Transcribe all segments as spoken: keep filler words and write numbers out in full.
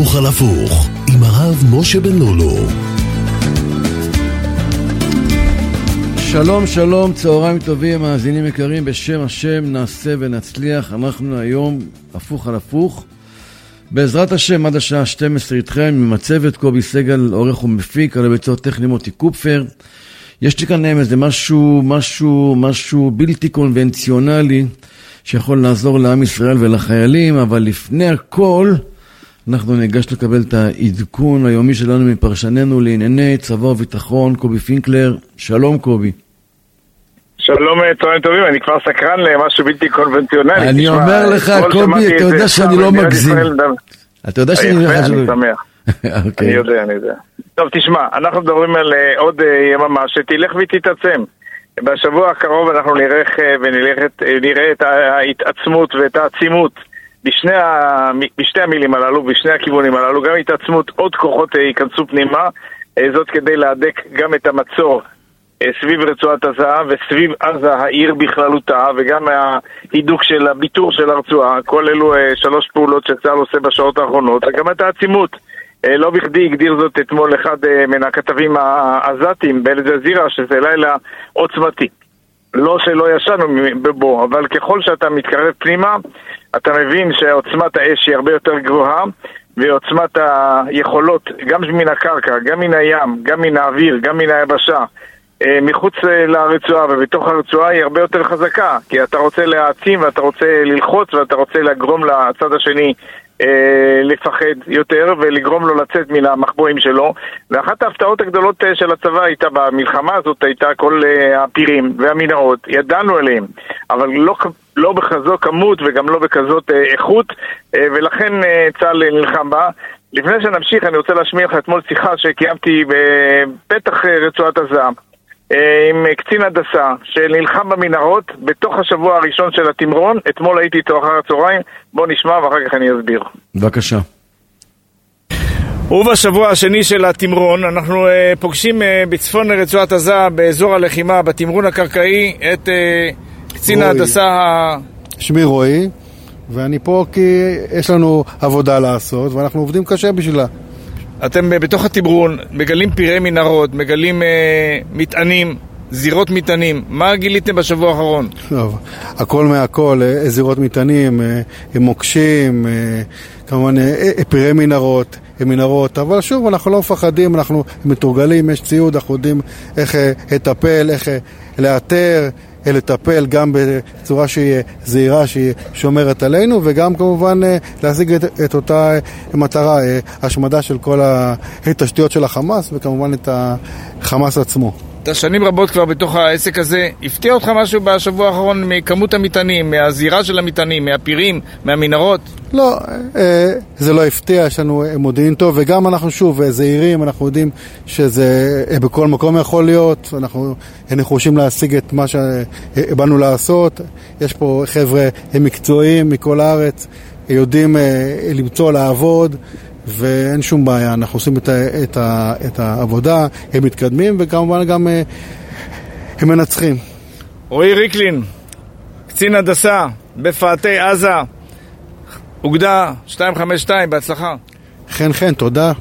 הפוך על הפוך עם הרב משה בן לולו. שלום שלום, צהריים טובים, מאזינים יקרים, בשם השם נעשה ונצליח. אנחנו היום הפוך על הפוך בעזרת השם עד השעה שתים עשרה איתכם עם הצוות קובי סגל, עורך ומפיק, על הביצוע טכני מוטי קופפר. יש לי כאן איזה משהו, משהו, משהו בלתי קונבנציונלי שיכול לעזור לעם ישראל ולחיילים, אבל לפני הכל אנחנו ניגש לקבל את העדכון היומי שלנו מפרשננו לענייני צבא וביטחון, קובי פינקלר. שלום קובי. שלום, צהריים טובים, אני כבר סקרן למשהו בלתי קונבנציונלי. אני אומר לך קובי, אתה יודע שאני לא מגזים. אתה יודע שאני... אני שמח. אני יודע, אני יודע. טוב, תשמע, אנחנו מדברים על עוד יממה שתלך ותתעצם. בשבוע הקרוב אנחנו נראה ונראה את ההתעצמות ואת העצימות בשני, ה... בשני המילים הללו, בשני הכיוונים הללו, גם התעצמות, עוד כוחות ייכנסו פנימה, זאת כדי להדק גם את המצור סביב רצועת עזה וסביב עזה העיר בכללותה, וגם ההידוק של הביטור של הרצועה. כל אלו שלוש פעולות שצה"ל עושה בשעות האחרונות, וגם את העצימות. לא בכדי הגדיר זאת אתמול אחד מן הכתבים העזתים באל-ג'זירה, שזה לילה עוצמתי. לא שלא ישנו בו, אבל ככל שאתה מתקרב פנימה, אתה מבין שעוצמת האש היא הרבה יותר גבוהה, ועוצמת היכולות, גם מן הקרקע, גם מן הים, גם מן האוויר, גם מן היבשה, מחוץ לרצועה ובתוך הרצועה היא הרבה יותר חזקה, כי אתה רוצה להעצים ואתה רוצה ללחוץ ואתה רוצה לגרום לצד השני לפחד יותר ולגרום לו לצאת מן המחבואים שלו. ואחת ההפתעות הגדולות של הצבא הייתה במלחמה הזאת, הייתה כל הפירים והמנהרות, ידענו עליהם, אבל לא, לא בכזו כמות וגם לא בכזאת איכות, ולכן צה"ל נלחם בה. לפני שנמשיך אני רוצה להשמיע לך אתמול שיחה שקיימתי בפתח רצועת עזה עם קצין הדסה שנלחם במנהרות בתוך השבוע הראשון של התמרון. אתמול הייתי איתו אחר הצהריים, בוא נשמע ואחר כך אני אסביר. בבקשה. ובשבוע השני של התמרון אנחנו uh, פוגשים uh, בצפון רצועת עזה באזור הלחימה בתמרון הקרקעי את uh, קצין ההדסה ה... שמי רועי, ואני פה כי יש לנו עבודה לעשות ואנחנו עובדים קשה בשבילה. אתם בתוך התמרון מגלים פירי מנהרות, מגלים אה, מטענים, זירות מטענים. מה גיליתם בשבוע האחרון? טוב, הכל מהכל, אה, זירות מטענים, אה, מוקשים, אה, כמובן אה, פירי מנהרות, אה, מנהרות, אבל שוב אנחנו לא מפחדים, אנחנו מתורגלים, יש ציוד, אנחנו יודעים איך אה, לטפל, איך אה, לאתר, לטפל גם בצורה שהיא זהירה, שהיא שומרת עלינו, וגם כמובן להשיג את, את אותה מטרה, השמדה של כל התשתיות של החמאס, וכמובן את החמאס עצמו. אתה שנים רבות כבר בתוך העסק הזה, הפתיע אותך משהו בשבוע האחרון מכמות המטענים, מהזירה של המטענים, מהפירים, מהמנהרות? לא, זה לא הפתיע, יש לנו מודיעין טוב, וגם אנחנו שוב זהירים, אנחנו יודעים שזה בכל מקום יכול להיות, אנחנו נחושים להשיג את מה שבאנו לעשות. יש פה חבר'ה מקצועיים מכל הארץ, יודעים למצוא, לעבוד, ואין שום בעיה, אנחנו עושים את, ה, את, ה, את העבודה, הם מתקדמים וכמובן גם הם מנצחים. רועי ריקלין, קצין הדסה בפאתי עזה, אוגדה שתיים חמש שתיים, בהצלחה. כן, כן, תודה.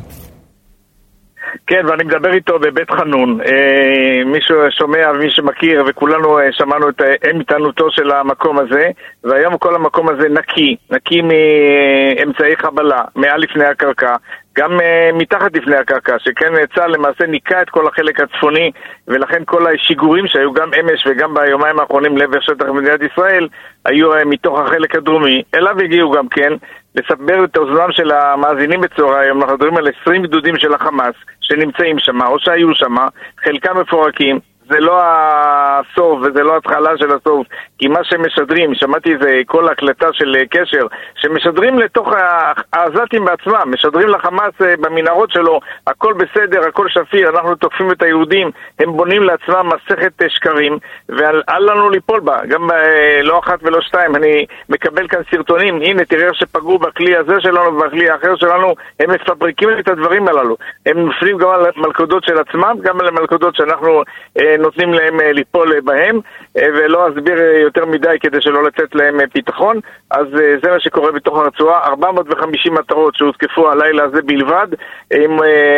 כן, ואני מדבר איתו בבית חנון. אה, מי ששומע ומי שמכיר, וכולנו אה, שמענו את איתנותו של המקום הזה, והיום כל המקום הזה נקי, נקי מאמצעי חבלה, מעל לפני הקרקע, גם אה, מתחת לפני הקרקע, שכן צה"ל למעשה ניקה את כל החלק הצפוני, ולכן כל השיגורים שהיו גם אמש וגם ביומיים האחרונים לעבר שטח מדינת ישראל, היו אה, מתוך החלק הדרומי. אליו הגיעו גם כן לסבר את אוזנם של המאזינים בצהריים. אנחנו מדברים על עשרים גדודים של החמאס שנמצאים שם או שהיו שם, חלקם מפורקים. זה לא הסוף וזה לא התחלה של הסוף, כי מה שמשדרים, שמעתי זה כל הקלטה של קשר, שמשדרים לתוך העזתים בעצמם, משדרים לחמאס במנהרות שלו, הכל בסדר, הכל שפיר, אנחנו תוקפים את היהודים, הם בונים לעצמם מסכת שקרים, ואל לנו ליפול בה, גם לא אחת ולא שתיים. אני מקבל כאן סרטונים, הנה תראה שפגעו בכלי הזה שלנו ובכלי האחר שלנו, הם מפברקים את הדברים הללו, הם נופלים גם על מלכודות של עצמם, גם על מלכודות שאנחנו נותנים להם ליפול בהם, ולא אסביר יותר מדי כדי שלא לתת להם פיתחון. אז זה מה שקורה בתוך הרצועה, ארבע מאות וחמישים מטרות שהותקפו הלילה הזה בלבד, עם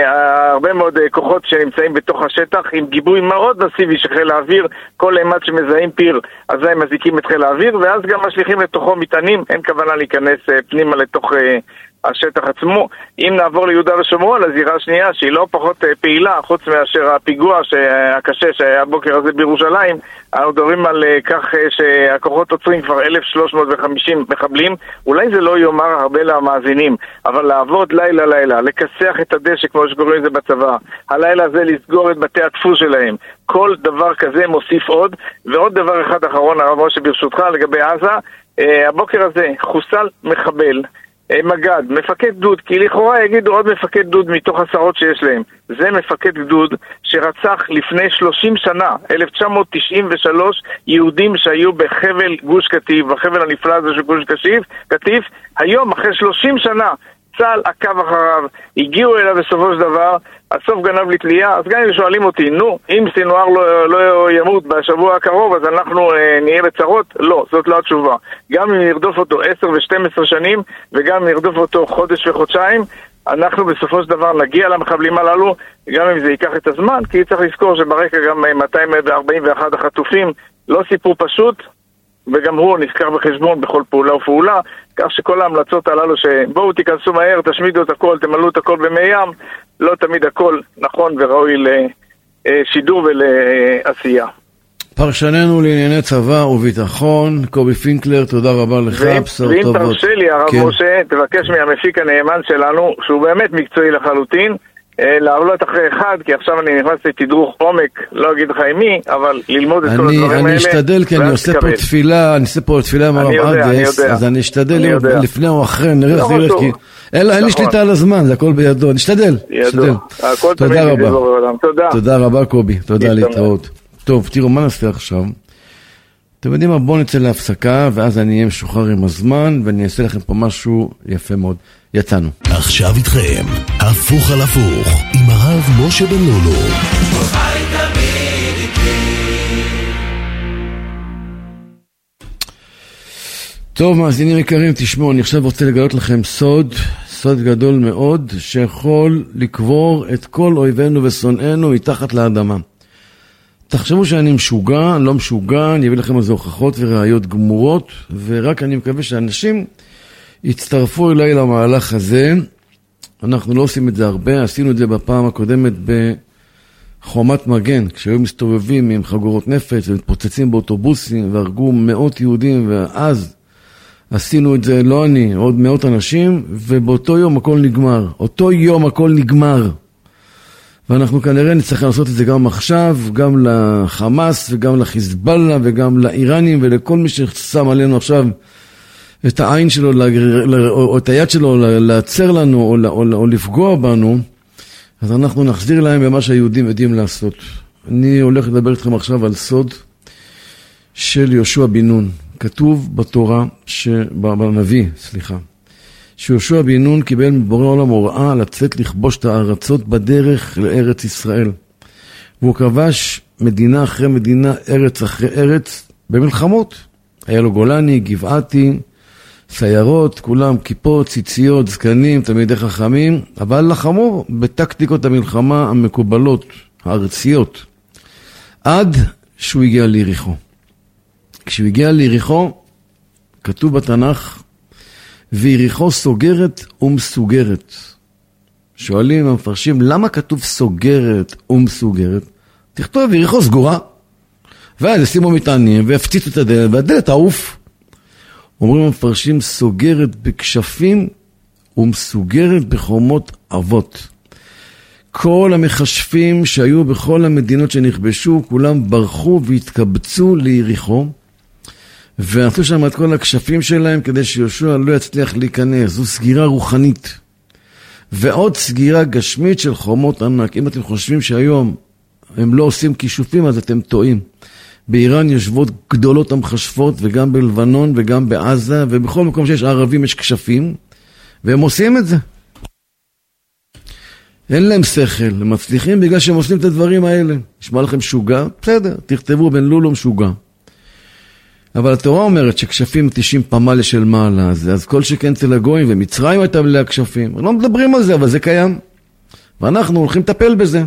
הרבה מאוד כוחות שנמצאים בתוך השטח, עם גיבוי מאוד מסיבי של חיל האוויר. כל אימת שמזהים פיר, אז הם מזיקים את חיל האוויר, ואז גם משליחים לתוכו מטענים. אין כוונה להיכנס פנימה לתוך השטח עצמו. אם נעבור ליהודה ושומרון, לזירה השנייה, שהיא לא פחות פעילה, חוץ מאשר הפיגוע הקשה שהיה הבוקר הזה בירושלים, אנחנו מדברים על כך שהכוחות עוצרים כבר אלף שלוש מאות וחמישים מחבלים. אולי זה לא יאמר הרבה למאזינים, אבל לעבוד לילה לילה, לכסח את הדשא כמו שקוראים לזה בצבא, הלילה הזה לסגור את בתי הדפוס שלהם, כל דבר כזה מוסיף עוד. ועוד דבר אחד אחרון, הרב משה, ברשותך, לגבי עזה, הבוקר הזה חוסל מחבל, מגד, מפקד גדוד, כי לכאורה יגידו עוד מפקד גדוד מתוך עשרות שיש להם. זה מפקד גדוד שרצח לפני שלושים שנה, אלף תשע מאות תשעים ושלוש, יהודים שהיו בחבל גוש קטיף, בחבל הנפלא הזה של גוש קטיף. היום, אחרי שלושים שנה, צה"ל עקב אחריו, הגיעו אליו בסופו של דבר, הסוף גנב לתלייה. אז גם אם שואלים אותי, נו, אם סינואר לא, לא ימות בשבוע הקרוב, אז אנחנו אה, נהיה בצרות? לא, זאת לא התשובה. גם אם נרדוף אותו עשר ושתים עשרה שנים, וגם אם נרדוף אותו חודש וחודשיים, אנחנו בסופו של דבר נגיע למחבלים הללו, גם אם זה ייקח את הזמן, כי צריך לזכור שברקע גם מאתיים ארבעים ואחת החטופים, לא סיפור פשוט, וגם הוא נזכר בחשבון בכל פעולה ופעולה, כך שכל ההמלצות הללו שבואו תיכנסו מהר, תשמידו את הכל, תמלאו את הכל במי ים, לא תמיד הכל נכון וראוי לשידור ולעשייה. פרשננו לענייני צבא וביטחון, קובי פינקלר, תודה רבה לך, בשורות טובות. ואם תרשה לי, הרב משה, תבקש מהמפיק הנאמן שלנו, שהוא באמת מקצועי לחלוטין, לעלות אחרי אחד, כי עכשיו אני נכנס לתדרוך עומק, לא אגיד לך עם מי, אבל ללמוד את כל הדברים האלה. אני אשתדל, כי אני עושה פה תפילה, אני עושה פה תפילה עם הרב עדס, אז אני אשתדל לפני או אחרי, נראה איך זה ילך, כי אין לי שליטה על הזמן, זה הכל בידו, נשתדל, נשתדל. תודה רבה. תודה רבה קובי, תודה להתראות. טוב, תראו, מה נעשה עכשיו? אתם יודעים מה, בואו נצא להפסקה, ואז אני אהיה משוחרר עם הזמן, ואני אעשה לכם פה משהו יפה מאוד. יצאנו. עכשיו איתכם, הפוך על הפוך, עם הרב משה בן לולו. טוב, מאזינים יקרים, תשמעו, אני עכשיו רוצה לגלות לכם סוד, סוד גדול מאוד, שיכול לקבור את כל אויבינו ושונאינו מתחת לאדמה. תחשבו שאני משוגע, אני לא משוגע, אני אביא לכם איזה הוכחות וראיות גמורות, ורק אני מקווה שאנשים הצטרפו אליי למהלך הזה. אנחנו לא עושים את זה הרבה, עשינו את זה בפעם הקודמת בחומת מגן, כשהיו מסתובבים עם חגורות נפץ ומתפוצצים באוטובוסים והרגו מאות יהודים, ואז עשינו את זה, לא אני, עוד מאות אנשים, ובאותו יום הכל נגמר. אותו יום הכל נגמר. ואנחנו כנראה נצטרך לעשות את זה גם עכשיו, גם לחמאס וגם לחיזבאללה וגם לאיראנים ולכל מי ששם עלינו עכשיו את העין שלו או את היד שלו לעצר לנו או, או, או לפגוע בנו. אז אנחנו נחזיר להם במה שהיהודים יודעים לעשות. אני הולך לדבר איתכם עכשיו על סוד של יהושע בן נון. כתוב בתורה, בנביא, סליחה, שיהושע בן נון קיבל מבורא עולם הוראה לצאת לכבוש את הארצות בדרך לארץ ישראל. והוא כבש מדינה אחרי מדינה, ארץ אחרי ארץ, במלחמות. היה לו גולני, גבעתי, סיירות, כולם כיפות, ציציות, זקנים, תלמידי חכמים, אבל לחמו בטקטיקות המלחמה המקובלות, הארציות, עד שהוא הגיע ליריחו. כשהוא הגיע ליריחו, כתוב בתנ"ך, ויריחו סוגרת ומסוגרת. שואלים המפרשים, למה כתוב סוגרת ומסוגרת? תכתוב ויריחו סגורה, ואז ישימו מטענים והפציצו את הדלת, והדלת העוף. אומרים המפרשים, סוגרת בכשפים ומסוגרת בחומות אבות. כל המחשפים שהיו בכל המדינות שנכבשו, כולם ברחו והתקבצו ליריחו, ועשו שם את כל הכשפים שלהם כדי שיהושע לא יצליח להיכנס. זו סגירה רוחנית. ועוד סגירה גשמית של חומות ענק. אם אתם חושבים שהיום הם לא עושים כישופים, אז אתם טועים. באיראן יושבות גדולות המחשפות, וגם בלבנון וגם בעזה, ובכל מקום שיש ערבים יש כשפים, והם עושים את זה. אין להם שכל, הם מצליחים בגלל שהם עושים את הדברים האלה. נשמע לכם שוגע? בסדר, תכתבו בן לולו משוגע. אבל התורה אומרת שכשפים תשעים פמליה של מעלה, אז, אז כל שכן אצל הגויים ומצרים הייתה מלאה כשפים. לא מדברים על זה, אבל זה קיים. ואנחנו הולכים לטפל בזה.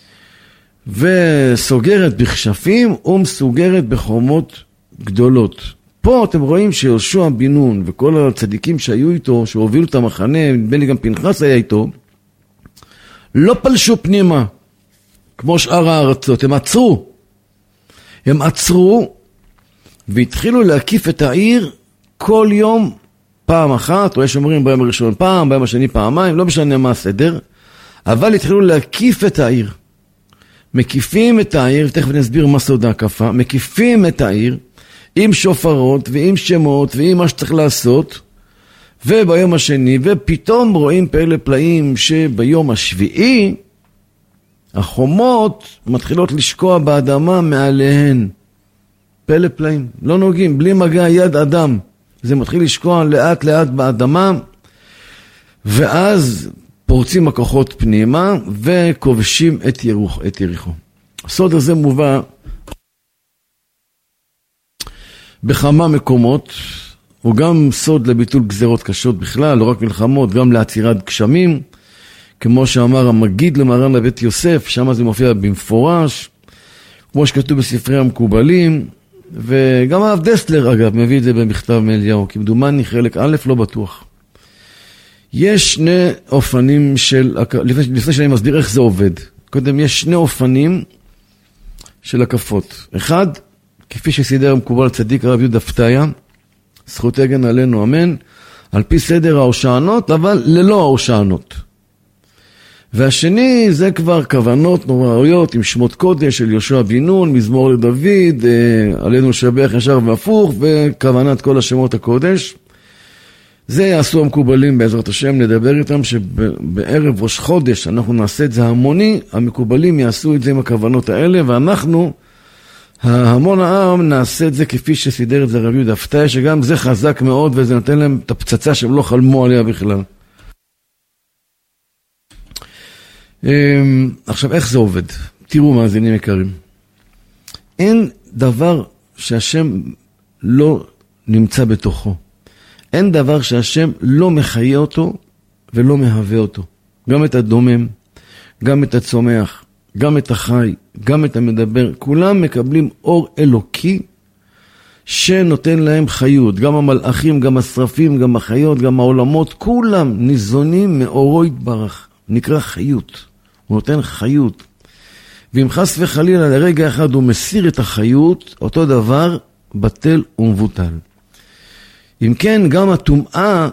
וסוגרת בכשפים ומסוגרת בחומות גדולות. פה אתם רואים שיהושע בן נון וכל הצדיקים שהיו איתו, שהובילו את המחנה, בין לי גם פנחס היה איתו, לא פלשו פנימה, כמו שאר הארצות, הם עצרו. הם עצרו והתחילו להקיף את העיר כל יום פעם אחת, או יש אומרים ביום הראשון פעם, ביום השני פעמיים, לא משנה מה הסדר, אבל התחילו להקיף את העיר. מקיפים את העיר, תכף נסביר מה סוד ההקפה, מקיפים את העיר עם שופרות ועם שמות ועם מה שצריך לעשות, וביום השני, ופתאום רואים פלא פלאים שביום השביעי החומות מתחילות לשקוע באדמה מעליהן. פלא פלאים, לא נוגעים, בלי מגע יד אדם. זה מתחיל לשקוע לאט לאט באדמה, ואז פורצים הכוחות פנימה וכובשים את יריחו. את יריחו. הסוד הזה מובא בכמה מקומות, הוא גם סוד לביטול גזרות קשות בכלל, לא רק מלחמות, גם לעצירת גשמים, כמו שאמר המגיד למרן לבית יוסף, שם זה מופיע במפורש, כמו שכתוב בספרי המקובלים, וגם הרב דסלר אגב מביא את זה במכתב מאליהו, כמדומני חלק א' לא בטוח. יש שני אופנים של, לפני, לפני שאני מסביר איך זה עובד, קודם יש שני אופנים של הקפות. אחד, כפי שסידר המקובל צדיק הרב יהודה פתיה, זכות הגן עלינו אמן, על פי סדר ההושענות, אבל ללא ההושענות. והשני זה כבר כוונות נוראיות עם שמות קודש של יהושע בן נון, מזמור לדוד, אה, עלינו לשבח ישר והפוך, וכוונת כל השמות הקודש. זה יעשו המקובלים בעזרת השם, נדבר איתם שבערב ראש חודש אנחנו נעשה את זה המוני, המקובלים יעשו את זה עם הכוונות האלה, ואנחנו, המון העם, נעשה את זה כפי שסידר את זה רב יהודה פתיה, שגם זה חזק מאוד וזה נותן להם את הפצצה שהם לא חלמו עליה בכלל. עכשיו, איך זה עובד? תראו מאזינים יקרים. אין דבר שהשם לא נמצא בתוכו. אין דבר שהשם לא מחיה אותו ולא מהווה אותו. גם את הדומם, גם את הצומח, גם את החי, גם את המדבר. כולם מקבלים אור אלוקי שנותן להם חיות. גם המלאכים, גם השרפים, גם החיות, גם העולמות, כולם ניזונים מאורו יתברך. נקרא חיות. הוא נותן חיות. ואם חס וחלילה לרגע אחד הוא מסיר את החיות, אותו דבר בטל ומבוטל. אם כן, גם הטומאה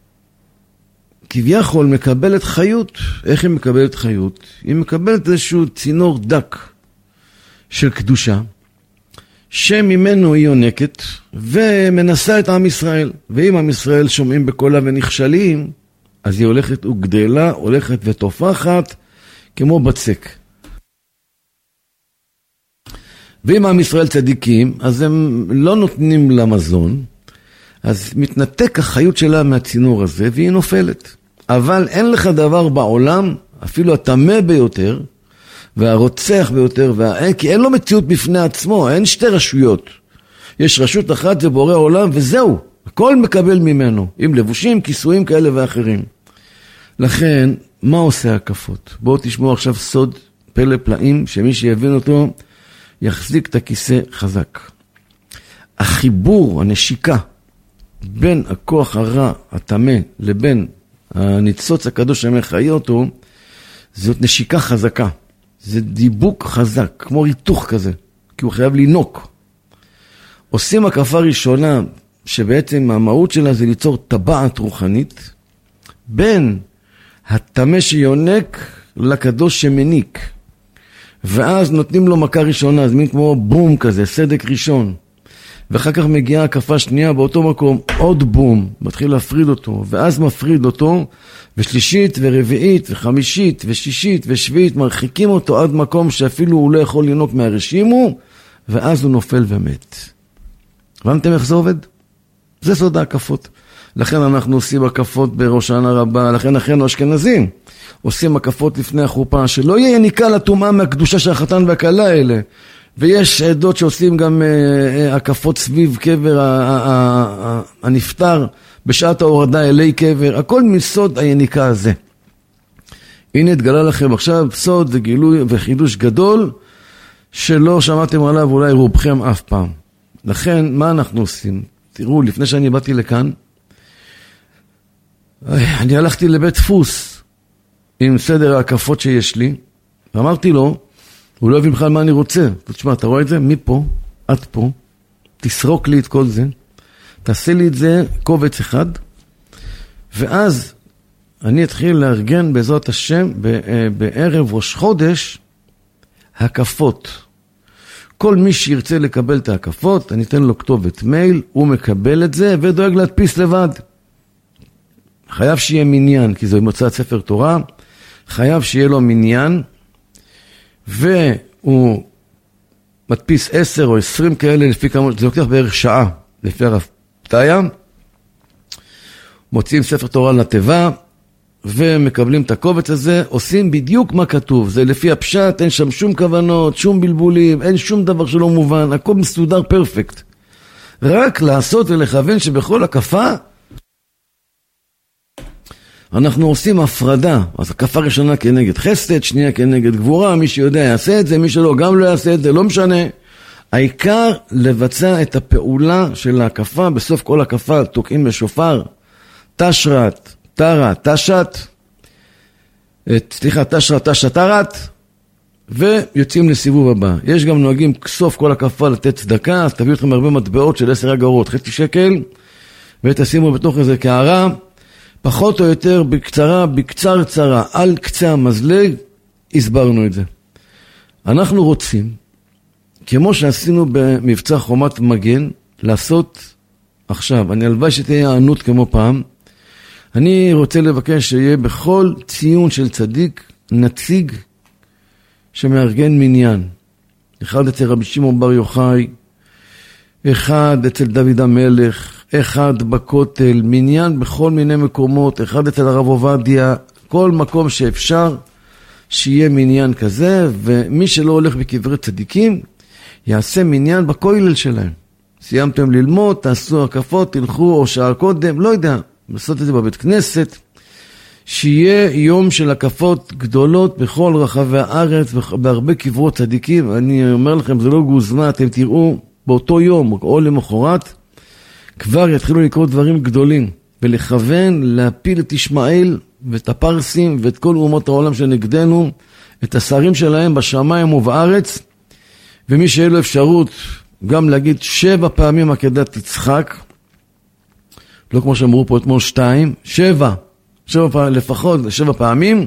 כביכול מקבלת חיות. איך היא מקבלת חיות? היא מקבלת איזשהו צינור דק של קדושה, שממנו היא יונקת ומנסה את עם ישראל. ואם עם ישראל שומעים בקולה ונכשלים, אז היא הולכת וגדלה, הולכת ותופחת כמו בצק. ואם עם ישראל צדיקים, אז הם לא נותנים לה מזון, אז מתנתק החיות שלה מהצינור הזה, והיא נופלת. אבל אין לך דבר בעולם, אפילו התמה ביותר, והרוצח ביותר, וה... כי אין לו מציאות בפני עצמו, אין שתי רשויות. יש רשות אחת, זה בורא עולם, וזהו. הכל מקבל ממנו, עם לבושים, כיסויים כאלה ואחרים. לכן, מה עושה הקפות? בואו תשמעו עכשיו סוד פלא פלאים, שמי שיבין אותו, יחזיק את הכיסא חזק. החיבור, הנשיקה, בין הכוח הרע, התמה, לבין הניצוץ הקדוש המחיה אותו, זאת נשיקה חזקה. זה דיבוק חזק, כמו ריתוך כזה, כי הוא חייב לינוק. עושים הקפה ראשונה, שבעצם המהות שלה זה ליצור טבעת רוחנית, בין התמה שיונק לקדוש שמניק. ואז נותנים לו מכה ראשונה, זה מין כמו בום כזה, סדק ראשון. ואחר כך מגיעה הקפה שנייה באותו מקום, עוד בום, מתחיל להפריד אותו, ואז מפריד אותו, ושלישית ורביעית וחמישית ושישית ושביעית, מרחיקים אותו עד מקום שאפילו הוא לא יכול לנוק מהרשימו, ואז הוא נופל ומת. הבנתם איך זה עובד? זה סוד ההקפות. לכן אנחנו עושים הקפות בראש השנה רבה, לכן אחינו אשכנזים עושים הקפות לפני החופה, שלא יהיה יניקה לטומאה מהקדושה של החתן והכלה האלה. ויש עדות שעושים גם הקפות סביב קבר הנפטר, בשעת ההורדה אלי קבר, הכל מסוד היניקה הזה. הנה התגלה לכם עכשיו סוד וגילוי וחידוש גדול, שלא שמעתם עליו אולי רובכם אף פעם. לכן, מה אנחנו עושים? תראו, לפני שאני באתי לכאן, אני הלכתי לבית דפוס עם סדר ההקפות שיש לי, ואמרתי לו, הוא לא הבין בכלל מה אני רוצה. תשמע, אתה רואה את זה? מפה, עד פה, תסרוק לי את כל זה, תעשה לי את זה קובץ אחד, ואז אני אתחיל לארגן בעזרת השם בערב ראש חודש הקפות. כל מי שירצה לקבל את ההקפות, אני אתן לו כתובת מייל, הוא מקבל את זה ודואג להדפיס לבד. חייב שיהיה מניין, כי זה מוצאת ספר תורה, חייב שיהיה לו מניין, והוא מדפיס עשר או עשרים כאלה, לפי כמה, זה לוקח בערך שעה, לפי הרב פתיה, מוציאים ספר תורה לתיבה, ומקבלים את הקובץ הזה, עושים בדיוק מה כתוב, זה לפי הפשט, אין שם שום כוונות, שום בלבולים, אין שום דבר שלא מובן, הכל מסודר פרפקט. רק לעשות ולכוון שבכל הקפה, אנחנו עושים הפרדה, אז הקפה ראשונה כנגד חסד, שנייה כנגד גבורה, מי שיודע יעשה את זה, מי שלא גם לא יעשה את זה, לא משנה. העיקר לבצע את הפעולה של הקפה, בסוף כל הקפה תוקעים בשופר, תשרת, תרה, תשת, סליחה, תשרת, תשת, תרת, ויוצאים לסיבוב הבא. יש גם נוהגים סוף כל הקפה לתת צדקה, אז תביאו אתכם הרבה מטבעות של עשר אגורות, חצי שקל, ותשימו בתוך איזה קערה, פחות או יותר בקצרה, בקצר צרה, על קצה המזלג, הסברנו את זה. אנחנו רוצים, כמו שעשינו במבצע חומת מגן, לעשות עכשיו, אני הלוואי שתהיה הענות כמו פעם, אני רוצה לבקש שיהיה בכל ציון של צדיק נציג שמארגן מניין. אחד אצל רבי שמעון בר יוחאי, אחד אצל דוד המלך, אחד בכותל, מניין בכל מיני מקומות, אחד אצל הרב עובדיה, כל מקום שאפשר שיהיה מניין כזה, ומי שלא הולך בקברי צדיקים, יעשה מניין בכולל שלהם. סיימתם ללמוד, תעשו הקפות, תלכו או שעה קודם, לא יודע, לעשות את זה בבית כנסת, שיהיה יום של הקפות גדולות בכל רחבי הארץ, בהרבה קברות צדיקים. אני אומר לכם, זה לא גוזמה, אתם תראו באותו יום או למחרת, כבר יתחילו לקרות דברים גדולים, ולכוון להפיל את ישמעאל ואת הפרסים ואת כל אומות העולם שנגדנו, את השרים שלהם בשמיים ובארץ, ומי שיהיה לו אפשרות גם להגיד שבע פעמים עקדת יצחק, לא כמו שאמרו פה אתמול שתיים, שבע, שבע פעמים, לפחות שבע פעמים,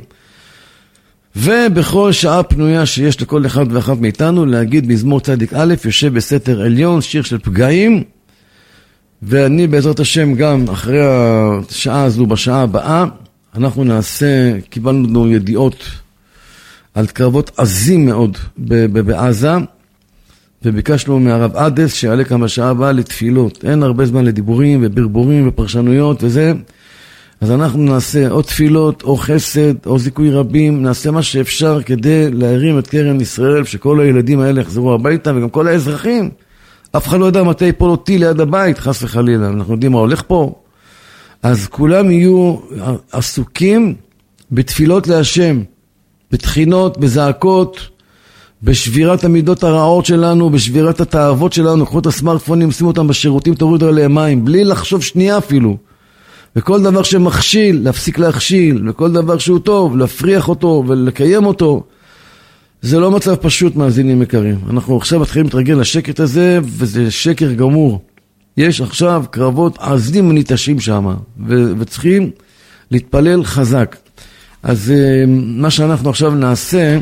ובכל שעה פנויה שיש לכל אחד ואחת מאיתנו להגיד מזמור צדיק א', יושב בסתר עליון, שיר של פגעים, ואני בעזרת השם גם אחרי השעה הזו, בשעה הבאה, אנחנו נעשה, קיבלנו ידיעות על קרבות עזים מאוד בעזה, וביקשנו מהרב עדס שיעלה כמה שעה הבאה לתפילות. אין הרבה זמן לדיבורים וברבורים ופרשנויות וזה. אז אנחנו נעשה או תפילות או חסד או זיכוי רבים, נעשה מה שאפשר כדי להרים את קרן ישראל, שכל הילדים האלה יחזרו הביתה וגם כל האזרחים. אף אחד לא יודע מתי יפול אותי ליד הבית, חס וחלילה. אנחנו יודעים מה הולך פה. אז כולם יהיו עסוקים בתפילות להשם, בתחינות, בזעקות, בשבירת המידות הרעות שלנו, בשבירת התאוות שלנו. קחו את הסמארטפונים, שימו אותם בשירותים, תורידו עליהם מים, בלי לחשוב שנייה אפילו. וכל דבר שמכשיל, להפסיק להכשיל, וכל דבר שהוא טוב, להפריח אותו ולקיים אותו. זה לא מצב פשוט, מאזינים יקרים. אנחנו עכשיו מתחילים להתרגל לשקט הזה, וזה שקר גמור. יש עכשיו קרבות עזים וניטשים שם, ו- וצריכים להתפלל חזק. אז מה שאנחנו עכשיו נעשה,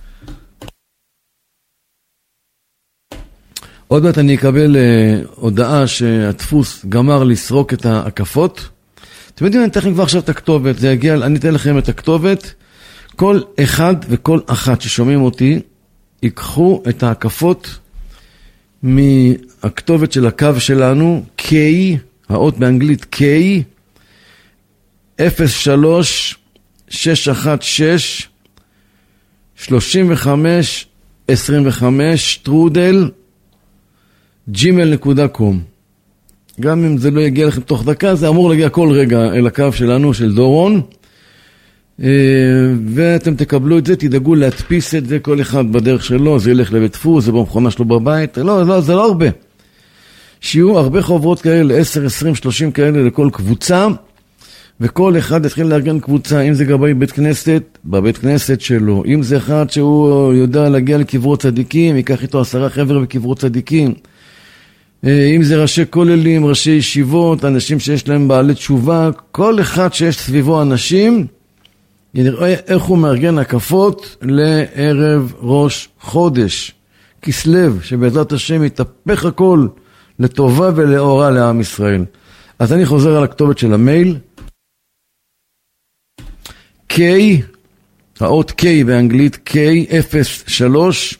עוד מעט אני אקבל uh, הודעה שהדפוס גמר לסרוק את ההקפות. אתם יודעים, אני אתן לכם כבר עכשיו את הכתובת, זה יגיע, אני אתן לכם את הכתובת. כל אחד וכל אחת ששומעים אותי, ייקחו את ההקפות מהכתובת של הקו שלנו, K, האות באנגלית K, אפס שלוש שש אחת שש שלושים וחמש עשרים וחמש טרודל ג'ימייל נקודה קום. גם אם זה לא יגיע לכם תוך דקה, זה אמור להגיע כל רגע אל הקו שלנו, של דורון, ואתם תקבלו את זה, תדאגו להדפיס את זה כל אחד בדרך שלו, זה ילך לבית דפוס, זה במכונה שלו בבית, לא, לא, זה לא הרבה. שיהיו הרבה חוברות כאלה, עשר, עשרים, שלושים כאלה לכל קבוצה, וכל אחד יתחיל לארגן קבוצה, אם זה גבי בית כנסת, בבית כנסת שלו, אם זה אחד שהוא יודע להגיע לקברות צדיקים, ייקח איתו עשרה חבר'ה בקברות צדיקים, אם זה ראשי כוללים, ראשי ישיבות, אנשים שיש להם בעלי תשובה, כל אחד שיש סביבו אנשים, נראה איך הוא מארגן הקפות לערב ראש חודש, כסלו, שבעזרת השם יתהפך הכל לטובה ולאורה לעם ישראל. אז אני חוזר על הכתובת של המייל, K, האות K באנגלית, K אפס שלוש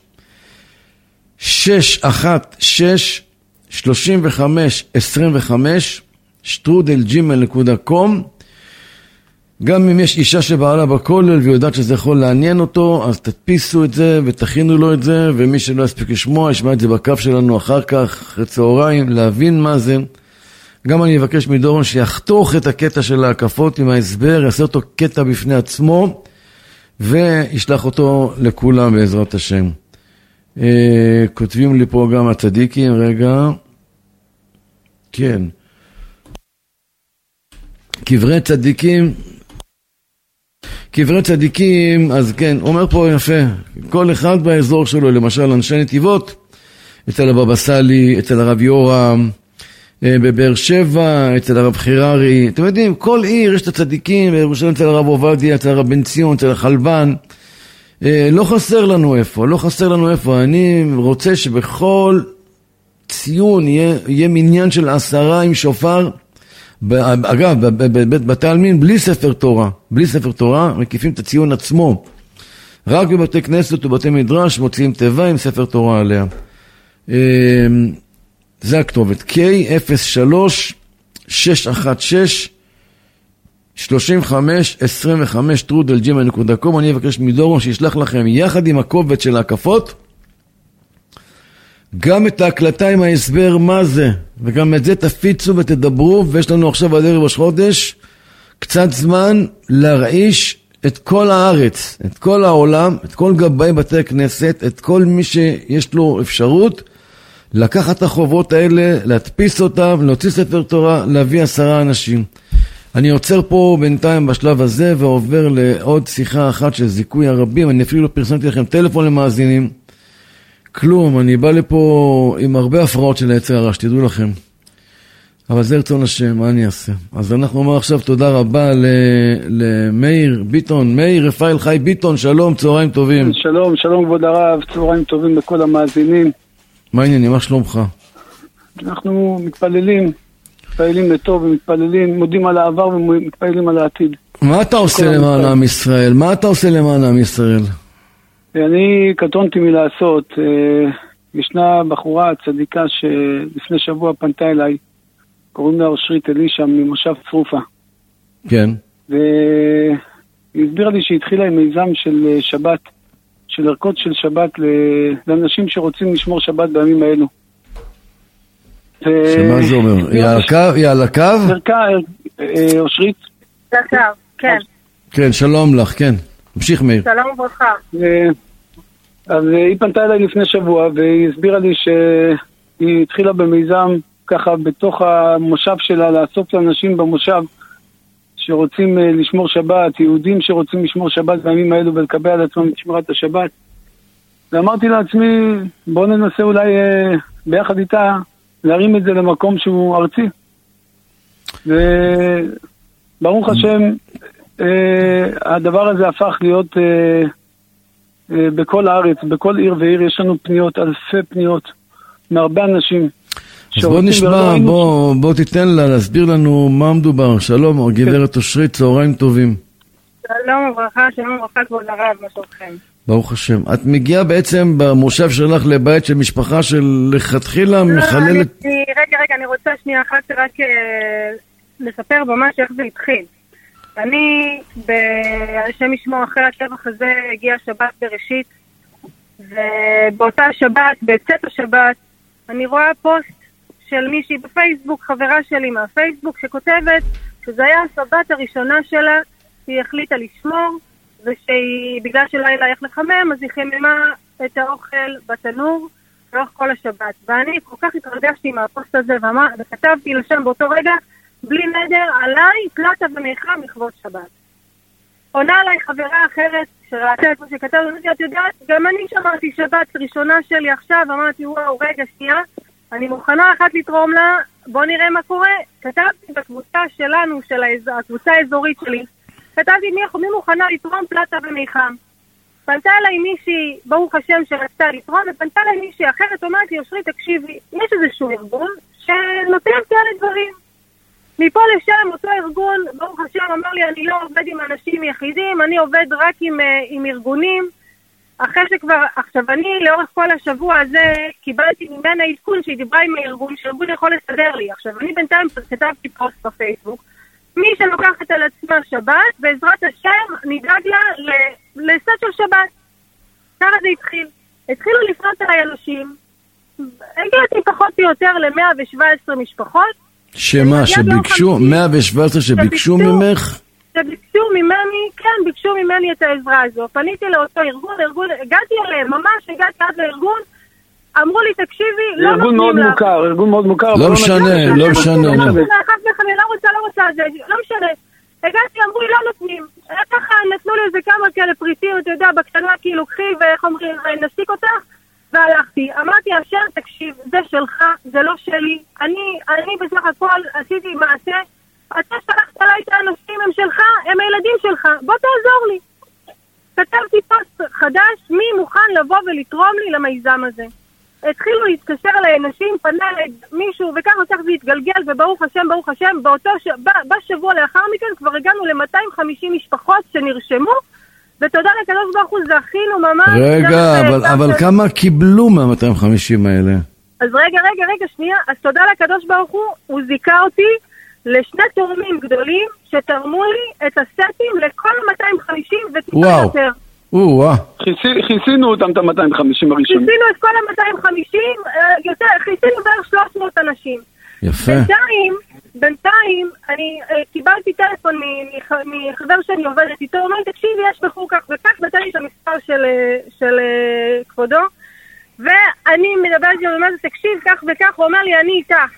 שש אחת שש שלושים וחמש עשרים וחמש שטרודל ג'ימייל נקודה קום. גם אם יש אישה שבעלה בכולל ויודעת שזה יכול לעניין אותו, אז תדפיסו את זה ותכינו לו את זה, ומי שלא יספיק לשמוע, ישמע את זה בקו שלנו אחר כך, אחרי צהריים, להבין מה זה. גם אני אבקש מדורון שיחתוך את הקטע של ההקפות עם ההסבר, יעשה אותו קטע בפני עצמו, וישלח אותו לכולם בעזרת השם. אה, כותבים לי פה גם הצדיקים, רגע. כן. קברי צדיקים, קברי צדיקים, אז כן, אומר פה יפה, כל אחד באזור שלו, למשל אנשי נתיבות, אצל הבבא סאלי, אצל הרב יורם, בבאר שבע, אצל הרב חיררי, אתם יודעים, כל עיר יש את הצדיקים, בירושלים אצל הרב עובדיה, אצל הרב בן ציון, אצל החלבן, לא חסר לנו איפה, לא חסר לנו איפה, אני רוצה שבכל ציון יהיה, יהיה מניין של עשרה עם שופר, אגב, בבית בתי עלמין, בלי ספר תורה, בלי ספר תורה, מקיפים את הציון עצמו, רק בבתי כנסת ובתי מדרש, מוציאים תיבה עם ספר תורה עליה. זה הכתובת, K אפס שלוש שש אחת שש שלושים וחמש עשרים וחמש טרודל ג'ימייל נקודה קום. אני אבקש מדורון שישלח לכם יחד עם הקובץ של ההקפות גם את ההקלטה עם ההסבר מה זה, וגם את זה תפיצו ותדברו. ויש לנו עכשיו עד ערב ראש חודש קצת זמן להרעיש את כל הארץ, את כל העולם, את כל גבאי בתי הכנסת, את כל מי שיש לו אפשרות לקחת את החובות האלה, להדפיס אותם, להוציא ספר תורה, להביא עשרה אנשים. אני עוצר פה בינתיים בשלב הזה ועובר לעוד שיחה אחת של זיכוי הרבים. אני אפילו לא פרסמתי לכם טלפון למאזינים, כלום, אני בא לפה עם הרבה הפרעות של היצר הרע, שתדעו לכם. אבל זה רצון השם, מה אני אעשה? אז אנחנו אומר עכשיו תודה רבה למאיר ביטון, מאיר רפאל חי ביטון, שלום, צהריים טובים. שלום, שלום כבוד הרב, צהריים טובים לכל המאזינים. מה העניינים, מה שלומך? אנחנו מתפללים, מתפללים לטוב ומתפללים, מודים על העבר ומתפללים על העתיד. מה אתה עושה למען עם ישראל? מה אתה עושה למען עם ישראל? אני קטונתי מלעשות. ישנה בחורה צדיקה שלפני שבוע פנתה אליי, קוראים לה אושרית אלישע ממושב צרופה. כן. והיא הסבירה לי שהיא התחילה עם מיזם של שבת, של ערכות של שבת לאנשים שרוצים לשמור שבת בימים האלו. שמה זה אומר? היא על הקו? ערכה, אושרית? על הקו, כן. כן, שלום לך, כן. המשיך מאיר. שלום וברכה. אז היא פנתה אליי לפני שבוע, והיא הסבירה לי שהיא התחילה במיזם ככה בתוך המושב שלה, לאסוף לאנשים במושב שרוצים לשמור שבת, יהודים שרוצים לשמור שבת בימים האלו ולקבל על עצמם את שמירת השבת. ואמרתי לעצמי, בוא ננסה אולי ביחד איתה להרים את זה למקום שהוא ארצי. וברוך השם, הדבר הזה הפך להיות בכל הארץ, בכל עיר ועיר. יש לנו פניות, אלפי פניות מהרבה אנשים. אז בוא נשמע, בוא, בוא תיתן לה להסביר לנו מה מדובר. שלום, גברת אושרית, צהריים טובים. שלום וברכה, שלום וברכה כבוד הרב, מה שלומכם? ברוך השם. את מגיעה בעצם במושב שלך לבית של משפחה של לכתחילה מחללת... רגע, רגע, אני רוצה שנייה אחת רק לספר ממש איך זה התחיל. אני, השם ישמור, אחרי הטבח הזה הגיעה שבת בראשית, ובאותה שבת, בצאת השבת, אני רואה פוסט של מישהי בפייסבוק, חברה שלי מהפייסבוק, שכותבת שזה היה השבת הראשונה שלה, שהיא החליטה לשמור, ושהיא, בגלל שלא היה לה איך לחמם, אז היא חיממה את האוכל בתנור לאורך כל השבת. ואני כל כך התרגשתי מהפוסט הזה, וכתבתי לשם באותו רגע, בלי נדר, עליי פלטה ומיחם לכבוד שבת. עונה עליי חברה אחרת, שראתה את מה שכתב, אמרתי, את יודעת, גם אני שמעתי שבת ראשונה שלי עכשיו, אמרתי, וואו, רגע, שנייה, אני מוכנה אחת לתרום לה, בוא נראה מה קורה. כתבתי בקבוצה שלנו, של הקבוצה האזורית שלי, כתבתי מי, מי מוכנה לתרום פלטה ומיחם. פנתה אליי מישהי, ברוך השם, שרצתה לתרום, ופנתה אליי מישהי אחרת, אומרת לי, אושרי, תקשיבי, יש איזשהו ארגון שנותן כאלה דברים. מפה לשם, אותו ארגון, ברוך השם, אמר לי, אני לא עובד עם אנשים יחידים, אני עובד רק עם, עם ארגונים. אחרי שכבר, עכשיו אני לאורך כל השבוע הזה קיבלתי ממנה עדכון שהיא דיברה עם הארגון, שארגון יכול לסדר לי. עכשיו אני בינתיים כתבתי פוסט בפייסבוק, מי שלוקחת על עצמה שבת, בעזרת השם נדאג לה לסט של שבת. ככה זה התחיל. התחילו לפנות אליי אנשים, הגעתי פחות או יותר ל-מאה שבע עשרה משפחות, שמה, שביקשו, מאה שבע עשרה שביקשו ממך? שביקשו ממני, כן, ביקשו ממני את העזרה הזו. פניתי לאותו ארגון, ארגון, הגעתי אליהם, ממש הגעתי עד לארגון, אמרו לי, תקשיבי, לא נותנים לך. ארגון מאוד מוכר, ארגון מאוד מוכר. לא משנה, לא משנה. לא רוצה, לא רוצה, לא משנה. הגעתי, אמרו לי, לא נותנים. ככה נתנו לי איזה כמה כאלה פריטים, אתה יודע, בקטנה, כאילו, קחי, ואיך אומרים, נסיק אותך. והלכתי, אמרתי, אשר, תקשיב, זה שלך, זה לא שלי. אני, אני בסך הכל עשיתי מעשה. אתה שלחת עליי את האנשים, הם שלך, הם הילדים שלך, בוא תעזור לי. כתבתי פוסט חדש, מי מוכן לבוא ולתרום לי למיזם הזה. התחילו להתקשר לאנשים, פנה למישהו, וכך וכך זה התגלגל, וברוך השם, ברוך השם, באותו ש... בשבוע לאחר מכן כבר הגענו ל-מאתיים וחמישים משפחות שנרשמו, ותודה לקדוש ברוך הוא, זכינו ממש. רגע, אבל, אבל כמה קיבלו מה-מאתיים וחמישים האלה? אז רגע, רגע, רגע, שנייה, אז תודה לקדוש ברוך הוא, הוא זיכה אותי לשני תורמים גדולים שתרמו לי את הסטים לכל מאתיים וחמישים וטיפה יותר. וואו. חיסינו אותם את ה-מאתיים וחמישים הראשונים. חיסינו את כל ה-מאתיים וחמישים, יותר, חיסינו בערך שלוש מאות אנשים. יפה. בינתיים, בינתיים, אני קיבלתי טלפון מחבר שאני עובדת איתו, הוא אומר, תקשיבי, יש בחור כך וכך, נתן לי את המספר של כבודו, ואני מדברת לי, הוא אומר, תקשיב, כך וכך, הוא אומר לי, אני איתך.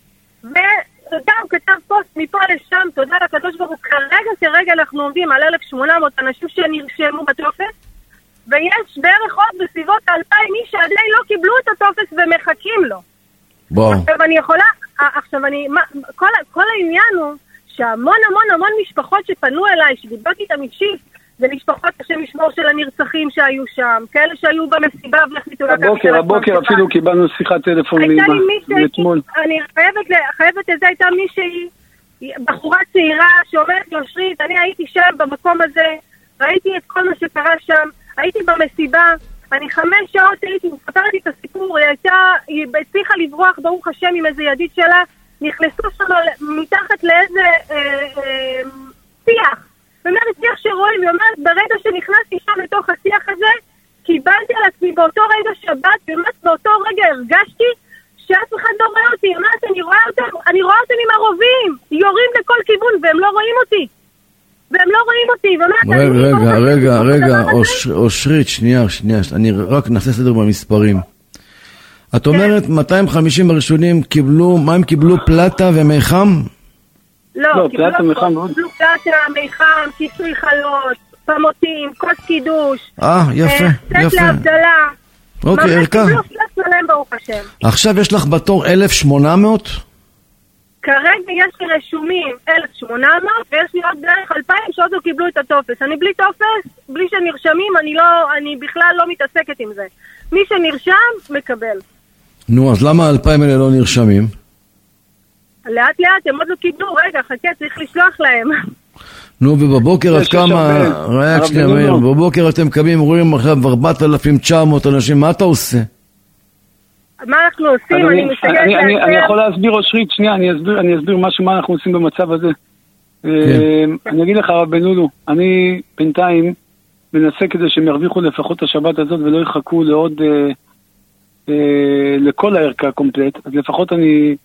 ותודה, הוא כתב פוסט מפה לשם, תודה לקדוש ברוך הוא, כרגע כרגע אנחנו עומדים על אלף ושמונה מאות אנשים שנרשמו בטופס, ויש בערך עוד בסביבות אלפיים איש שעדיין לא קיבלו את הטופס ומחכים לו. בוא. עכשיו אני יכולה, עכשיו אני, מה, כל, כל העניין הוא שהמון המון המון משפחות שפנו אליי, שדיברתי איתם אישית, זה משפחות השם ישמור של הנרצחים שהיו שם, כאלה שהיו במסיבה והחליטו לקחת... הבוקר, הבוקר אפילו קיבלנו שיחת טלפון מאתמול. אני חייבת, חייבת לזה, הייתה מישהי, בחורה צעירה שאומרת לו, אושרית, אני הייתי שם במקום הזה, ראיתי את כל מה שקרה שם, הייתי במסיבה, אני חמש שעות הייתי, מספרתי את הסיפור, היא הייתה, היא הצליחה לברוח ברוך השם עם איזה ידיד שלה, נכנסו שם מתחת לאיזה אה, אה, שיח. ואומרת, שיח שרואים, היא אומרת, ברגע שנכנסתי שם לתוך השיח הזה, קיבלתי על עצמי באותו רגע שבת, באמת באותו רגע הרגשתי שאף אחד לא רואה אותי. היא אומרת, אני רואה אותם, אני רואה אותם עם הרובים, יורים לכל כיוון, והם לא רואים אותי. והם לא רואים אותי. רגע, רגע, רגע, אושרית, שנייה, שנייה, אני רק נעשה סדר במספרים. את אומרת, מאתיים וחמישים הראשונים קיבלו, מה הם קיבלו? פלטה ומיחם? לא, קיבלו פלטה, מיחם, כיסוי חלות, פמותים, כוס קידוש. אה, יפה, יפה. סט להבדלה. אוקיי, ערכה. קיבלו פלט שלהם ברוך השם. עכשיו יש לך בתור אלף ושמונה מאות? כרגע יש לי רשומים אלף ושמונה מאות, ויש לי עוד בערך אלפיים שעוד לא קיבלו את הטופס. אני בלי טופס, בלי שנרשמים, אני לא, אני בכלל לא מתעסקת עם זה. מי שנרשם, מקבל. נו, אז למה האלפיים האלה לא נרשמים? לאט לאט, הם עוד לא קיבלו, רגע, חכה, צריך לשלוח להם. נו, ובבוקר עד כמה, רק שנייה מאיר, בבוקר אתם קמים, רואים עכשיו ארבעת אלפים ותשע מאות אנשים, מה אתה עושה? מה אנחנו עושים? אני מסתכלת... אני יכול להסביר, אושרית, שנייה, אני אסביר משהו מה אנחנו עושים במצב הזה. אני אגיד לך, רב בן-לולו, אני בינתיים מנסה כדי שהם ירוויחו לפחות את השבת הזאת ולא יחכו לעוד, לכל הערכה קומפלט, אז לפחות אני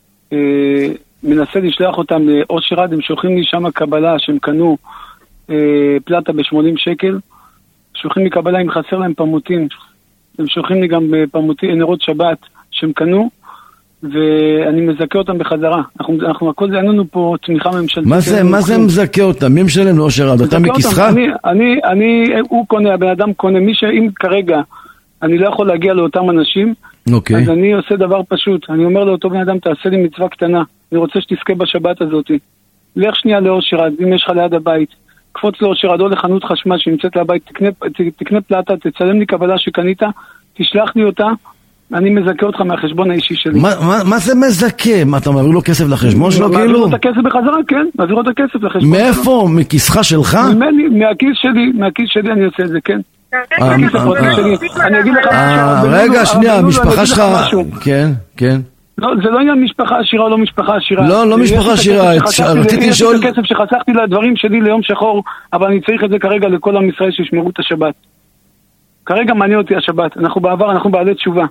מנסה לשלוח אותם לאושר עד, הם שולחים לי שם קבלה שהם קנו פלטה ב-שמונים שקל, שולחים לי קבלה אם חסר להם פמוטים, הם שולחים לי גם פמוטים, נרות שבת שהם קנו, ואני מזכה אותם בחזרה. אנחנו, אנחנו הכל זה, אין לנו פה תמיכה ממשלתית. מה זה, מה זה מזכה אותם? מי משלם לאושר עד? אתה מכיסך? אני, אני, אני, הוא קונה, הבן אדם קונה, מי שאם כרגע אני לא יכול להגיע לאותם אנשים, אוקיי. אז אני עושה דבר פשוט. אני אומר לאותו בן אדם, תעשה לי מצווה קטנה. אני רוצה שתזכה בשבת הזאת. לך שנייה לאושר עד, אם יש לך ליד הבית. קפוץ לאושר עד או לחנות חשמל שנמצאת לבית, תקנה, תקנה פלטה, תצלם לי קבלה שקנית, תשלח לי אותה, אני מזכה אותך מהחשבון האישי שלי. מה, מה, מה זה מזכה? מה, אתה מעביר לו כסף לחשבון שלו כאילו? מעביר לו את הכסף בחזרה, כן. מעביר לו את הכסף לחשבון. מאיפה? מכיסך שלך? ממני, מהכיס שלי, מהכיס שלי אני עושה את זה, כן. אני אגיד לך... רגע, שנייה, המשפחה שלך... כן, כן. לא, זה לא עניין משפחה עשירה או לא משפחה עשירה. לא, לא משפחה עשירה. רציתי לשאול... יש את הכסף שחסכתי לדברים שלי ליום שחור, אבל אני צריך את זה כרגע לכל עם ישראל שישמרו את השבת. כרגע מעניין אותי השבת. אנחנו בעבר, אנחנו בעלי תשובה.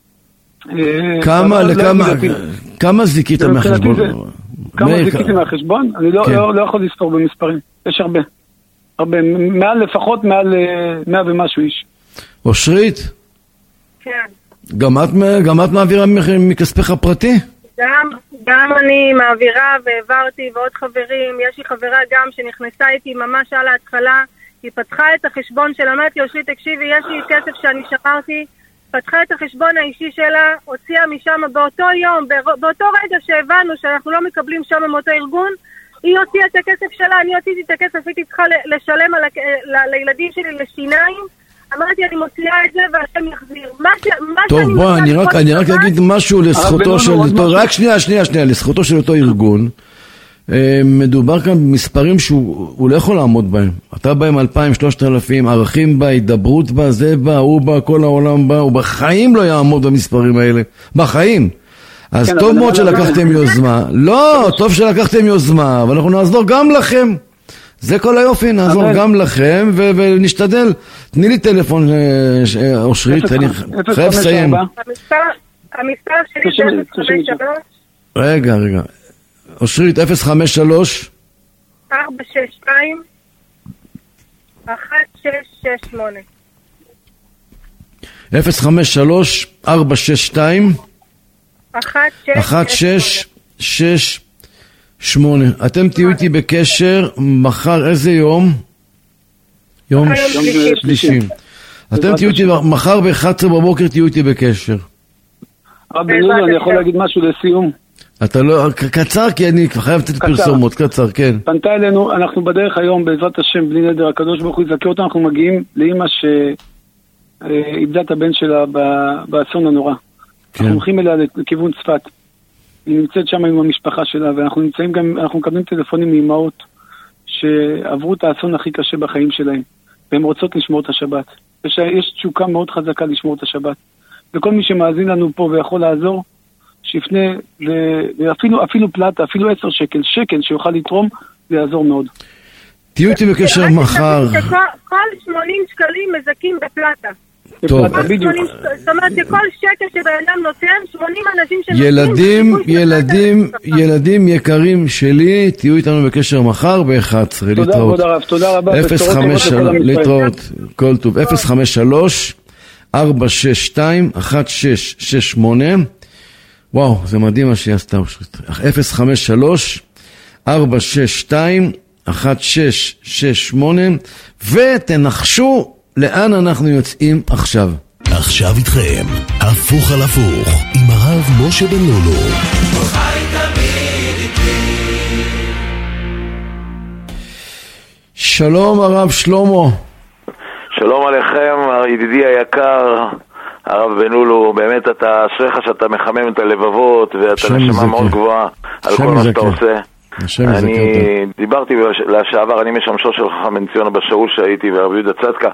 כמה, לכמה, כמה זיקית מהחשבון? כמה זיקיתי מהחשבון? אני לא יכול לספור במספרים. יש הרבה. הרבה. מעל לפחות, מעל מאה ומשהו איש. אושרית? כן. גם את, גם את מעבירה מכספך הפרטי? גם, גם אני מעבירה והעברתי ועוד חברים. יש לי חברה גם שנכנסה איתי ממש על ההתחלה. היא פתחה את החשבון שלה, אמרתי, אושרית, תקשיבי, יש לי כסף שאני שמרתי. פתחה את החשבון האישי שלה, הוציאה משם באותו יום, באותו רגע שהבנו שאנחנו לא מקבלים שם מאותו ארגון, היא הוציאה את הכסף שלה, אני הוצאתי את הכסף, הייתי צריכה לשלם על, ל, לילדים שלי לשיניים, אמרתי אני מוציאה את זה והשם יחזיר. מה, מה טוב, בוא, אני רק, אני רק אגיד משהו לזכותו של, רק שנייה, שנייה, שנייה, לזכותו של אותו ארגון, מדובר כאן במספרים שהוא לא יכול לעמוד בהם. אתה בא עם אלפיים, שלושת אלפים, ערכים בה, הידברות בה, זה בה, הוא בה, כל העולם בה, הוא בחיים לא יעמוד במספרים האלה. בחיים. אז טוב מאוד שלקחתם יוזמה. לא, טוב שלקחתם יוזמה, אבל אנחנו נעזור גם לכם. זה כל היופי, נעזור גם לכם, ונשתדל. תני לי טלפון, אושרית, אני חייב לסיים. המספר שלי זה אפס חמש שלוש. רגע, רגע. אושרית, אפס חמש שלוש ארבע שש שתיים אחת שש שש שמונה אפס חמש שלוש ארבע שש שתיים אחת שש שש שמונה. אתם תהיו איתי בקשר מחר, איזה יום? יום שלישי. אתם תהיו איתי מחר ב-אחת עשרה בבוקר, תהיו איתי בקשר. רב בן-לולו, אני יכול להגיד משהו לסיום? אתה לא, קצר, כי אני חייב לתת פרסומות, קצר, כן. פנתה אלינו, אנחנו בדרך היום, בעזרת השם, בלי נדר, הקדוש ברוך הוא יזכה אותה, אנחנו מגיעים לאמא שאיבדה את הבן שלה באסון הנורא. אנחנו הולכים אליה לכיוון צפת. היא נמצאת שם עם המשפחה שלה, ואנחנו נמצאים גם, אנחנו מקבלים טלפונים מאמהות שעברו את האסון הכי קשה בחיים שלהם, והן רוצות לשמור את השבת. יש, יש תשוקה מאוד חזקה לשמור את השבת. וכל מי שמאזין לנו פה ויכול לעזור, שיפנה, ואפילו אפילו פלטה, אפילו עשר שקל, שקל שיוכל לתרום, זה יעזור מאוד. תהיו איתי בקשר מחר. כל שמונים שקלים מזכים בפלטה. טוב. זאת אומרת שכל שקל שבן אדם נותן, שמונים אנשים שנותנים. ילדים, ילדים, ילדים יקרים שלי, תהיו איתנו בקשר מחר ב-אחת עשרה. להתראות. תודה רב, תודה רבה. אפס חמש שלוש, להתראות, כל טוב. אפס חמש שלוש ארבע שש שתיים אחת שש שש שמונה. וואו, זה מדהים מה שהיא עשתה. אפס חמש שלוש ארבע שש שתיים אחת שש שש שמונה, ותנחשו לאן אנחנו יוצאים עכשיו. עכשיו איתכם, הפוך על הפוך, עם הרב משה בן-לולו. שלום הרב שלמה. שלום עליכם, ידידי היקר, הרב בן-לולו. באמת אתה אשריך שאתה מחמם את הלבבות, ואתה נשמה מאוד גבוהה על כל מה שאתה עושה. אני דיברתי לשעבר, אני משמשו של חכם בן ציון בשאול שהייתי ורבי יהודה צדקה.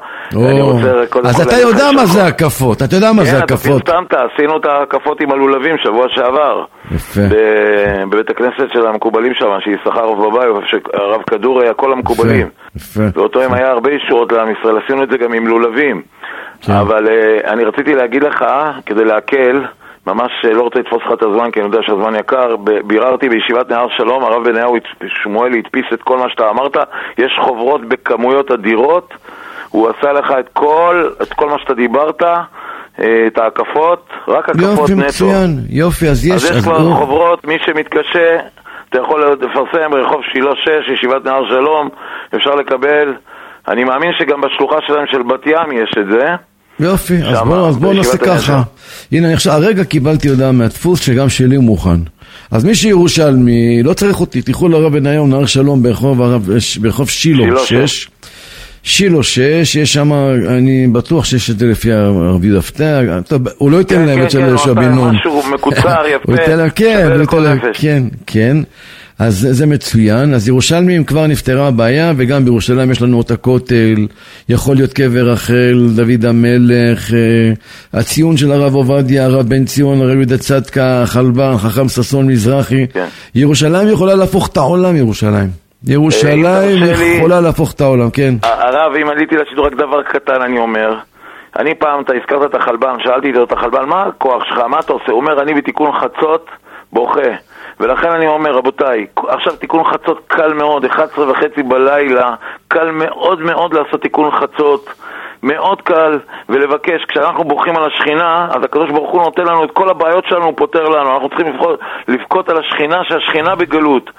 אז אתה יודע מה זה הקפות, אתה יודע מה זה הקפות. כן, אתה פרסמת, עשינו את הקפות עם הלולבים שבוע שעבר. יפה. בבית הכנסת של המקובלים שם, שיששכר ובבאי, הרב כדור היה כל המקובלים. יפה. ואותו הם היה הרבה אישורות לעם ישראל, עשינו את זה גם עם לולבים. אבל אני רציתי להגיד לך, כדי להקל, ממש לא רוצה לתפוס לך את הזמן, כי אני יודע שהזמן יקר, ביררתי בישיבת נהר שלום, הרב בניהו שמואלי הדפיס את כל מה שאתה אמרת, יש חוברות בכמויות אדירות, הוא עשה לך את כל, את כל מה שאתה דיברת, את ההקפות, רק הקפות נטו. יופי, מצוין, יופי, אז יש... אז יש כבר חוברות, מי שמתקשה, אתה יכול לפרסם ברחוב שילה שש, ישיבת נהר שלום, אפשר לקבל, אני מאמין שגם בשלוחה שלהם של בת ים יש את זה. יופי, אז בואו אז בוא נעשה ככה. הנה, אני עכשיו, הרגע קיבלתי הודעה מהדפוס שגם שלי הוא מוכן. אז מי שירושלמי, לא צריך אותי, תלכו לרב בניהו נהר שלום ברחוב, ברחוב שילה שש. שילה שש, יש שם, אני בטוח שיש את זה לפי הרב יהודה פתח, הוא לא ייתן להם את של יהושע בן נון. משהו מקוצר, יפה. כן, כן, כן. אז זה מצוין. אז ירושלמים כבר נפתרה הבעיה, וגם בירושלים יש לנו את הכותל, יכול להיות קבר רחל, דוד המלך, הציון של הרב עובדיה, הרב בן ציון, הרב יהודה צדקה, חלבן, חכם ששון מזרחי. כן. ירושלים יכולה להפוך את העולם, ירושלים. ירושלים יכולה להפוך את העולם, כן. הרב, אם עליתי לשידור רק דבר קטן, אני אומר, אני פעם, אתה הזכרת את החלבן, שאלתי את החלבן, מה הכוח שלך, מה אתה עושה? הוא אומר, אני בתיקון חצות בוכה. ולכן אני אומר, רבותיי, עכשיו תיקון חצות קל מאוד, אחת עשרה וחצי בלילה, קל מאוד מאוד לעשות תיקון חצות, מאוד קל, ולבקש, כשאנחנו בוכים על השכינה, אז הקדוש ברוך הוא נותן לנו את כל הבעיות שלנו, הוא פותר לנו, אנחנו צריכים לבכות, לבכות על השכינה, שהשכינה בגלות,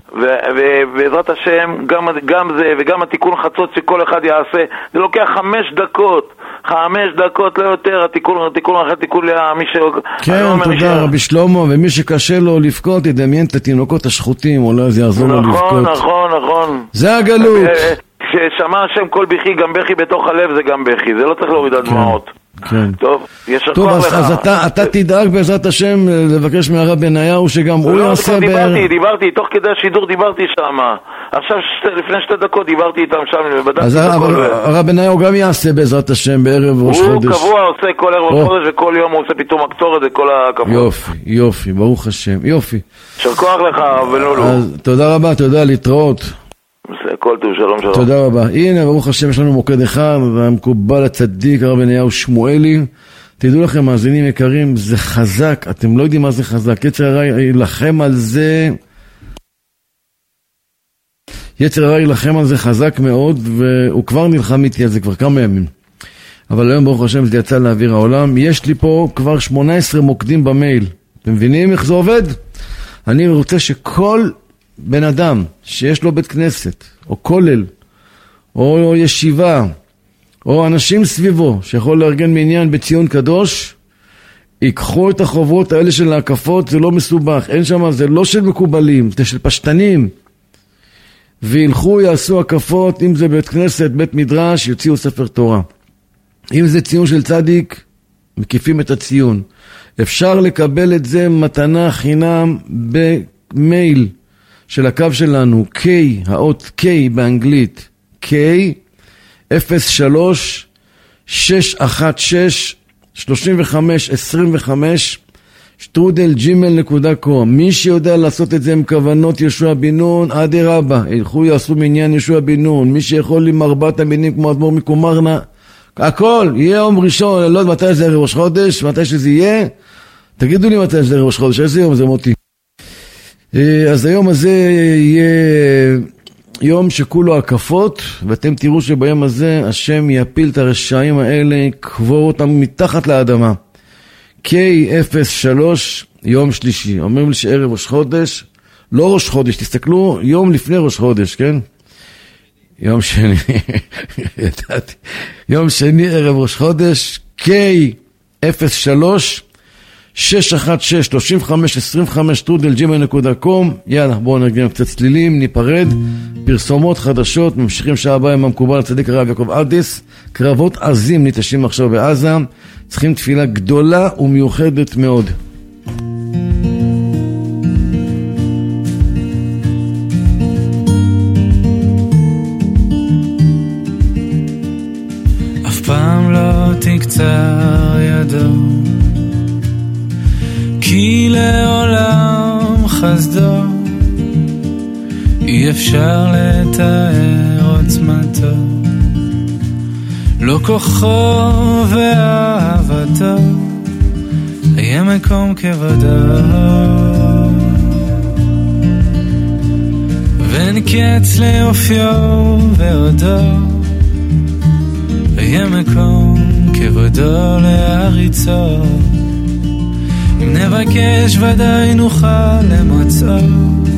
ובעזרת השם, גם, גם זה וגם התיקון חצות שכל אחד יעשה, זה לוקח חמש דקות, חמש דקות לא יותר, התיקון, התיקון אחרי תיקון למי ש... כן, תודה רבי שלמה, ומי שקשה לו לבכות, ידמיין את התינוקות השחוטים, אולי זה יעזור לו לבכות. נכון, נכון, נכון. זה הגלות. כששמע השם כל בכי, גם בכי בתוך הלב זה גם בכי, זה לא צריך להוריד על דמעות. כן. טוב, יש טוב, אז, אז אתה, אתה תדאג בעזרת השם לבקש מהרב בניהו שגם הוא יעשה... לא, דיברתי, בר... דיברתי, תוך כדי השידור דיברתי שם. עכשיו, שת, לפני שתי דקות דיברתי איתם שם, ובדקתי אז הרב בניהו גם יעשה בעזרת השם בערב ראש הוא חודש. הוא קבוע עושה כל ערב ראש חודש, וכל יום הוא עושה פתאום הקצורת וכל הכבוד. יופי, יופי, ברוך השם, יופי. שכוח לך, בנולו. אז תודה רבה, תודה, להתראות. כל טוב, שלום שלום. תודה רבה. הנה, ברוך השם, יש לנו מוקד אחד, והמקובל הצדיק, הרב בניהו שמואלי. תדעו לכם, מאזינים יקרים, זה חזק, אתם לא יודעים מה זה חזק. יצר הרע ילחם על זה, יצר הרע ילחם על זה חזק מאוד, והוא כבר נלחם איתי על זה כבר כמה ימים. אבל היום, ברוך השם, זה יצא לאוויר העולם. יש לי פה כבר שמונה עשרה מוקדים במייל. אתם מבינים איך זה עובד? אני רוצה שכל... בן אדם שיש לו בית כנסת, או כולל, או ישיבה, או אנשים סביבו, שיכול לארגן מעניין בציון קדוש, ייקחו את החוברות האלה של ההקפות, זה לא מסובך, אין שם, זה לא של מקובלים, זה של פשטנים, וילכו, יעשו הקפות, אם זה בית כנסת, בית מדרש, יוציאו ספר תורה. אם זה ציון של צדיק, מקיפים את הציון. אפשר לקבל את זה מתנה חינם במייל, של הקו שלנו, K, האות K באנגלית, K, אפס שלוש שש אחת שש שלושים וחמש עשרים וחמש, שטרודל ג'ימל נקודה קום. מי שיודע לעשות את זה עם כוונות ישוע בן נון, עדי רבה, ילכו יעשו מעניין ישוע בן נון. מי שיכול עם ארבעת המינים כמו אדמו"ר מקומרנה, הכל, יהיה יום ראשון, לא יודע מתי זה ראש חודש, מתי שזה יהיה, תגידו לי מתי זה ראש חודש, איזה יום זה מותי. אז היום הזה יהיה יום שכולו הקפות, ואתם תראו שביום הזה השם יפיל את הרשעים האלה, יקבור אותם מתחת לאדמה. K אפס שלוש, יום שלישי. אומרים לי שערב ראש חודש, לא ראש חודש, תסתכלו, יום לפני ראש חודש, כן? יום שני, ידעתי. יום שני, ערב ראש חודש, K אפס שלוש, שש אחת שש שלושים וחמש עשרים וחמש טרודל ג'ימל נקודה קום. יאללה, בואו נרגן קצת צלילים, ניפרד. פרסומות חדשות, ממשיכים שעה הבאה עם המקובל הצדיק הרב יעקב אדיס. קרבות עזים ניטשים עכשיו בעזה, צריכים תפילה גדולה ומיוחדת מאוד. כבודו, כי לעולם חסדו אי אפשר לתאר עוצמתו, לא כוחו ואהבתו היה מקום כבודו, ואין קץ ליופיו ועודו היה מקום כבודו להריצו, אם נבקש ודאי נוכל למוצאו,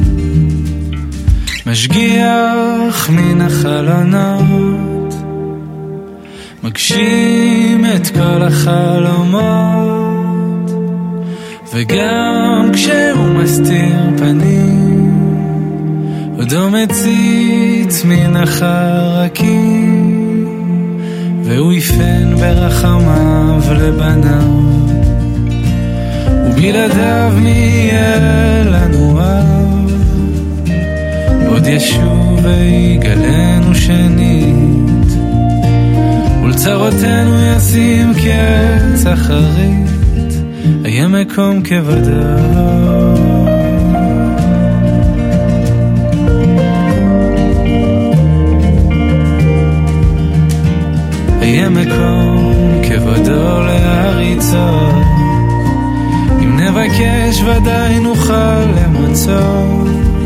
משגיח מן החלונות, מגשים את כל החלומות, וגם כשהוא מסתיר פנים עודו מציץ מן החרקים, והוא יפן ברחמיו לבניו, ובלעדיו מי יהיה לנו אב, עוד ישוב ויגלנו שנית, ולצרותינו ישים קץ אחרית, היה מקום כבודו, היה מקום כבודו להריצו, אם נבקש ודאי נוכל למוצאו,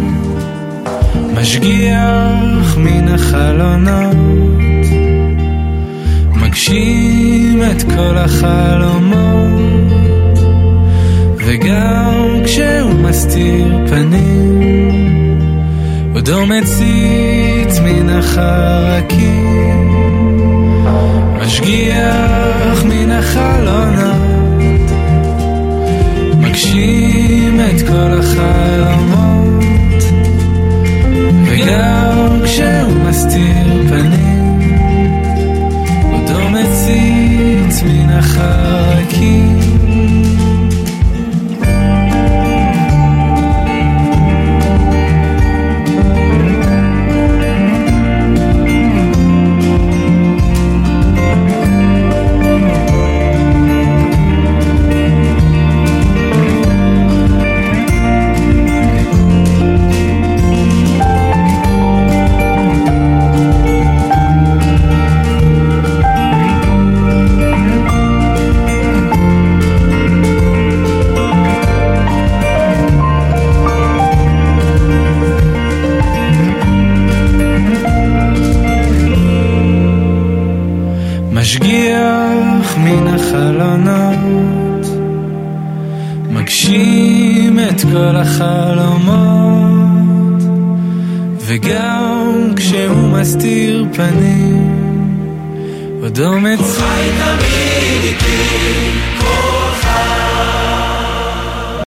משגיח מן החלונות, מגשים את כל החלומות, וגם כשהוא מסתיר פנים עודו מציץ מן החרקים, משגיח מן החלונות, מגשים את כל החלומות, וגם כשהוא מסתיר פנים עודו מציץ מן החרקים, משגיח מן החלונות, מגשים את כל החלומות, וגם כשהוא מסתיר פנים עודו מציץ, הוא חי תמיד איתי כל